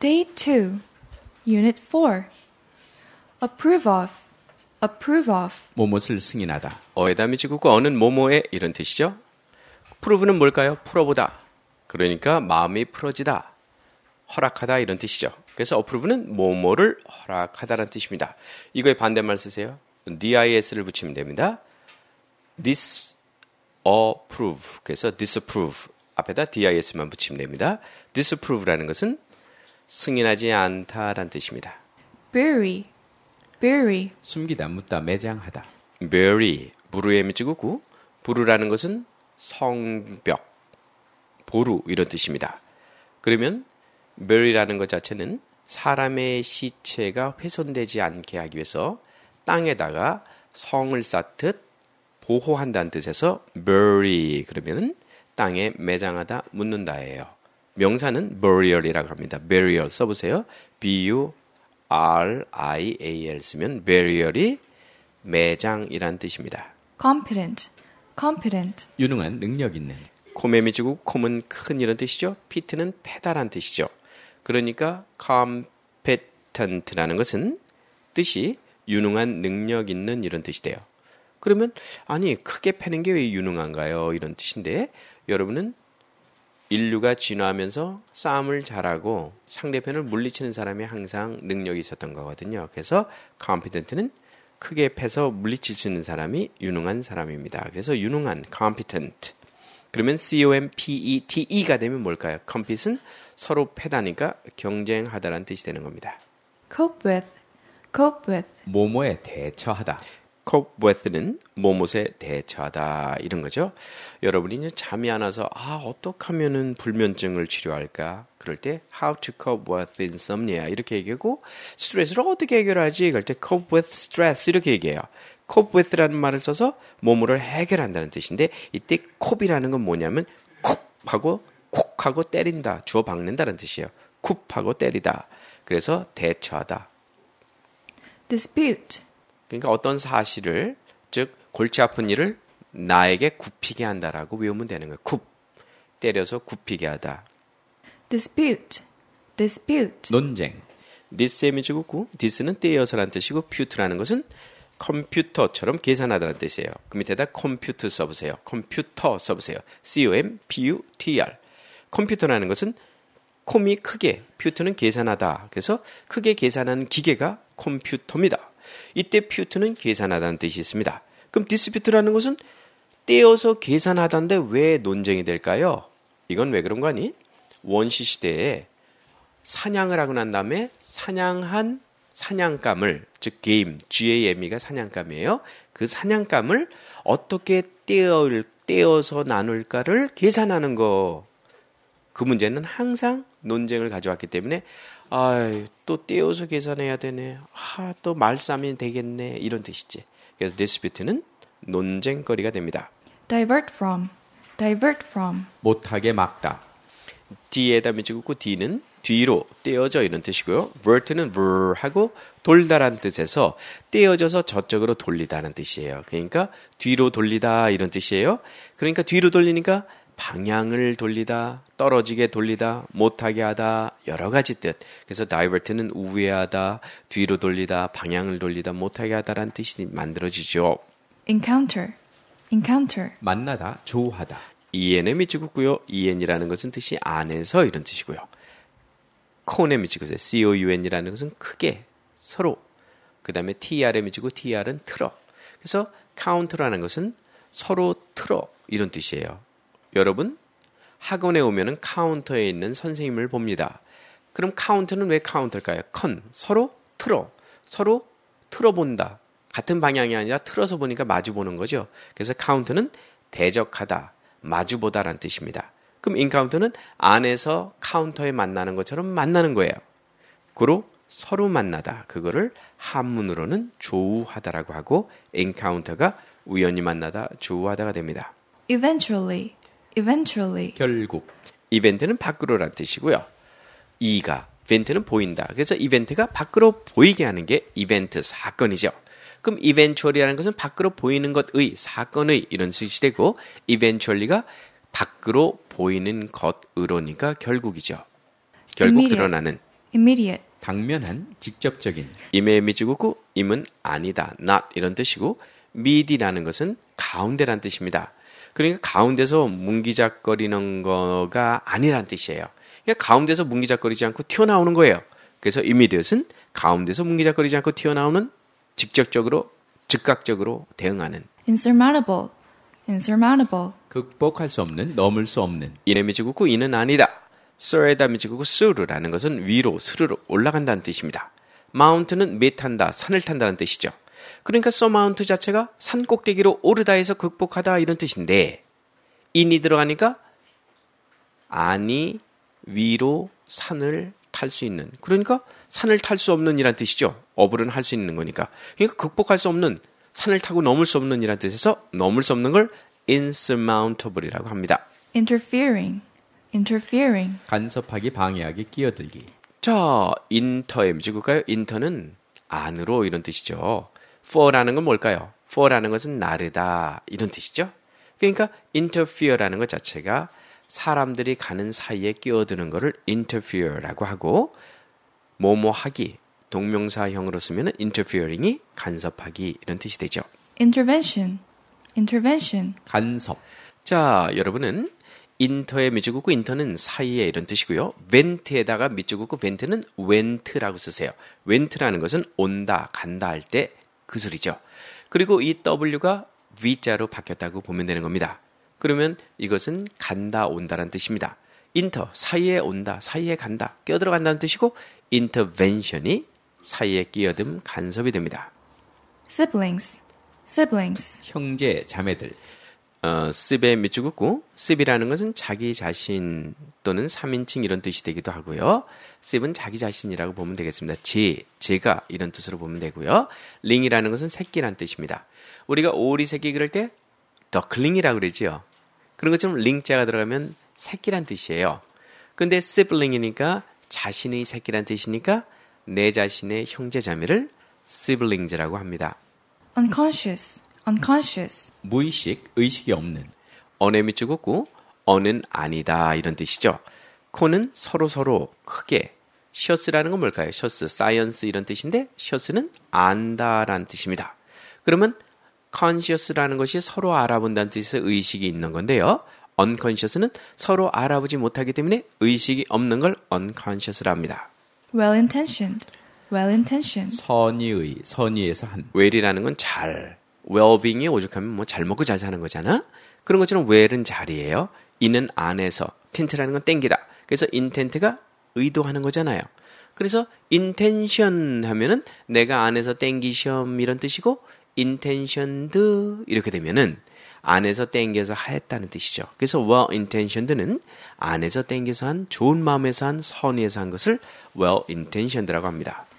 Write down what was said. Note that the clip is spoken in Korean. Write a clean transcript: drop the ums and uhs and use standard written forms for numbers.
Day 2, Unit 4. Approve of, approve of. 뭐뭇을 승인하다. 어에다 미지국고 어는 뭐뭐에 이런 뜻이죠. approve는 뭘까요? 풀어보다. 그러니까 마음이 풀어지다. 허락하다 이런 뜻이죠. 그래서 approve는 뭐뭐를 허락하다라는 뜻입니다. 이거의 반대말 쓰세요. dis를 붙이면 됩니다. disapprove. 그래서 disapprove. 앞에다 dis만 붙이면 됩니다. disapprove라는 것은 승인하지 않다라는 뜻입니다. Bury, bury. 숨기다, 묻다, 매장하다. bury, 부르에 미지국고 부르라는 것은 성벽, 보루 이런 뜻입니다. 그러면 bury라는 것 자체는 사람의 시체가 훼손되지 않게 하기 위해서 땅에다가 성을 쌓듯 보호한다는 뜻에서 bury 그러면 땅에 매장하다, 묻는다예요. 명사는 burial이라고 합니다. burial 써보세요. B-U-R-I-A-L 쓰면 burial이 매장이란 뜻입니다. Competent, competent. 유능한, 능력 있는. 콤에 미지고 콤은 큰 이런 뜻이죠. 피트는 패다란 뜻이죠. 그러니까 competent라는 것은 뜻이 유능한, 능력 있는 이런 뜻이 돼요. 그러면 아니 크게 패는 게 왜 유능한가요? 이런 뜻인데 여러분은 인류가 진화하면서 싸움을 잘하고 상대편을 물리치는 사람이 항상 능력이 있었던 거거든요. 그래서 competent는 크게 패서 물리칠 수 있는 사람이 유능한 사람입니다. 그래서 유능한, competent. 그러면 C-O-M-P-E-T-E가 되면 뭘까요? compet는 서로 패다니까 경쟁하다라는 뜻이 되는 겁니다. Cope with, cope with. 뭐뭐에 대처하다. cope with는 뭐뭇에 대처하다 이런 거죠. 여러분이 이제 잠이 안 와서 어떻게 하면은 불면증을 치료할까? 그럴 때 how to cope with insomnia 이렇게 얘기하고 스트레스를 어떻게 해결하지? 그럴 때 cope with stress 이렇게 얘기해요. cope with라는 말을 써서 뭐뭐를 해결한다는 뜻인데 이때 cope이라는 건 뭐냐면 콕하고 콕하고 때린다, 주워 박는다는 뜻이에요. 쿡하고 때리다. 그래서 대처하다. Dispute, 그러니까 어떤 사실을 즉 골치 아픈 일을 나에게 굽히게 한다라고 외우면 되는 거예요. 굽 때려서 굽히게 하다. dispute, dispute. 논쟁. this의 미지고 this는 떼어서라는 뜻이고 pute라는 것은 컴퓨터처럼 계산하다는 뜻이에요. 그 밑에다 컴퓨터 써보세요. 컴퓨터 써보세요. C-O-M-P-U-T-R. 컴퓨터라는 것은 콤이 크게, 퓨트는 계산하다. 그래서 크게 계산하는 기계가 컴퓨터입니다. 이때 퓨트는 계산하다는 뜻이 있습니다. 그럼 디스퓨트라는 것은 떼어서 계산하다인데 왜 논쟁이 될까요? 이건 왜 그런 거 아니? 원시 시대에 사냥을 하고 난 다음에 사냥한 사냥감을, 즉 게임, GAME가 사냥감이에요. 그 사냥감을 어떻게 떼어서 나눌까를 계산하는 거. 그 문제는 항상 논쟁을 가져왔기 때문에 또 떼어서 계산해야 되네. 또 말싸움이 되겠네. 이런 뜻이지. 그래서 dispute는 논쟁거리가 됩니다. Divert from, divert from. 못하게 막다. D에다 미지고 D는 뒤로 떼어져 이런 뜻이고요. vert는 ver하고 돌다란 뜻에서 떼어져서 저쪽으로 돌리다는 뜻이에요. 그러니까 뒤로 돌리다 이런 뜻이에요. 그러니까 뒤로 돌리니까 방향을 돌리다, 떨어지게 돌리다, 못하게 하다, 여러 가지 뜻. 그래서 divert는 우회하다, 뒤로 돌리다, 방향을 돌리다, 못하게 하다라는 뜻이 만들어지죠. Encounter, encounter. 만나다, 조우하다. EN에 미치고요. EN이라는 것은 뜻이 안에서 이런 뜻이고요. 콘에 미치고 COUN이라는 것은 크게, 서로. 그 다음에 TR에 미치고 TR은 틀어. 그래서 counter라는 것은 서로 틀어 이런 뜻이에요. 여러분 학원에 오면은 카운터에 있는 선생님을 봅니다. 그럼 카운터는 왜 카운터일까요? 서로 틀어본다. 같은 방향이 아니라 틀어서 보니까 마주보는 거죠. 그래서 카운터는 대적하다, 마주보다라는 뜻입니다. 그럼 인카운터는 안에서 카운터에 만나는 것처럼 만나는 거예요. 그로 서로 만나다. 그거를 한문으로는 조우하다라고 하고 인카운터가 우연히 만나다, 조우하다가 됩니다. Eventually, eventually. 결국. 이벤트는 밖으로란 뜻이고요. 이벤트는 보인다. 그래서 이벤트가 밖으로 보이게 하는 게 이벤트, 사건이죠. 그럼 eventually라는 것은 밖으로 보이는 것의, 사건의 이런 뜻이 되고 eventually가 밖으로 보이는 것으로니까 결국이죠. 결국 Immediate. 드러나는. immediate, 당면한, 직접적인. 임에 미주국구 임은 아니다, not 이런 뜻이고 mid이라는 것은 가운데란 뜻입니다. 그러니까 가운데서 뭉기작거리는 거가 아니란 뜻이에요. 그러니까 가운데서 뭉기작거리지 않고 튀어나오는 거예요. 그래서 immediate은 가운데서 뭉기작거리지 않고 튀어나오는 직접적으로, 즉각적으로 대응하는. insurmountable, insurmountable, 극복할 수 없는, 넘을 수 없는. 이에 미주국구 이는 아니다. so에다 미주국구 수르라는 것은 위로, 스르르 올라간다는 뜻입니다. mount는 매탄다, 산을 탄다는 뜻이죠. 그러니까 surmount 자체가 산 꼭대기로 오르다 해서 극복하다 이런 뜻인데 in이 들어가니까 아니 위로 산을 탈 수 있는, 그러니까 산을 탈 수 없는 이란 뜻이죠. 어불은 할 수 있는 거니까. 그러니까 극복할 수 없는, 산을 타고 넘을 수 없는 이란 뜻에서 넘을 수 없는 걸 insurmountable이라고 합니다. interfering, interfering, 간섭하기, 방해하기, 끼어들기. 자, 인터의 미지국가요. 인터는 안으로 이런 뜻이죠. for라는 건 뭘까요? for라는 것은 나르다 이런 뜻이죠. 그러니까 interfere라는 것 자체가 사람들이 가는 사이에 끼어드는 것을 interfere라고 하고 뭐뭐하기, 동명사형으로 쓰면 interfering이 간섭하기 이런 뜻이 되죠. intervention, intervention, 간섭. 자, 여러분은 인터의 미주국구 인터는 사이에 이런 뜻이고요. 벤트에다가 미주국구 벤트는 went라고 쓰세요. went라는 것은 온다, 간다 할 때 그 소리죠. 그리고 이 W가 V자로 바뀌었다고 보면 되는 겁니다. 그러면 이것은 간다, 온다라는 뜻입니다. 인터, 사이에 온다, 사이에 간다, 끼어들어간다는 뜻이고 intervention이 사이에 끼어듦, 간섭이 됩니다. siblings, siblings, 형제, 자매들. 습의 밑주국구, 습이라는 것은 자기 자신 또는 3인칭 이런 뜻이 되기도 하고요. 습은 자기 자신이라고 보면 되겠습니다. 제가 이런 뜻으로 보면 되고요. 링이라는 것은 새끼란 뜻입니다. 우리가 오리 새끼 그럴 때 더클링이라고 그러지요. 그런 것처럼 링자가 들어가면 새끼란 뜻이에요. 근데 sibling이니까 자신의 새끼란 뜻이니까 내 자신의 형제 자매를 siblings라고 합니다. unconscious, unconscious, 무의식, 의식이 없는. 언의 밑주국구, 언은 아니다 이런 뜻이죠. 코는 서로 크게. 셔스라는 건 뭘까요? 셔스, 사이언스 이런 뜻인데 셔스는 안다라는 뜻입니다. 그러면 conscious라는 것이 서로 알아본다는 뜻에서 의식이 있는 건데요. unconscious는 서로 알아보지 못하기 때문에 의식이 없는 걸 unconscious라 합니다. well-intentioned, well-intentioned, 선의의, 선의에서 한. well이라는 건 잘, well-being이 오죽하면 뭐 잘 먹고 잘 사는 거잖아. 그런 것처럼 well은 잘이에요. 이는 안에서, tint라는 건 땡기다. 그래서 intent가 의도하는 거잖아요. 그래서 intention 하면은 내가 안에서 땡기시험 이런 뜻이고 intentioned 이렇게 되면은 안에서 땡겨서 하였다는 뜻이죠. 그래서 well intentioned는 안에서 땡겨서 한, 좋은 마음에서 한, 선의에서 한 것을 well intentioned라고 합니다.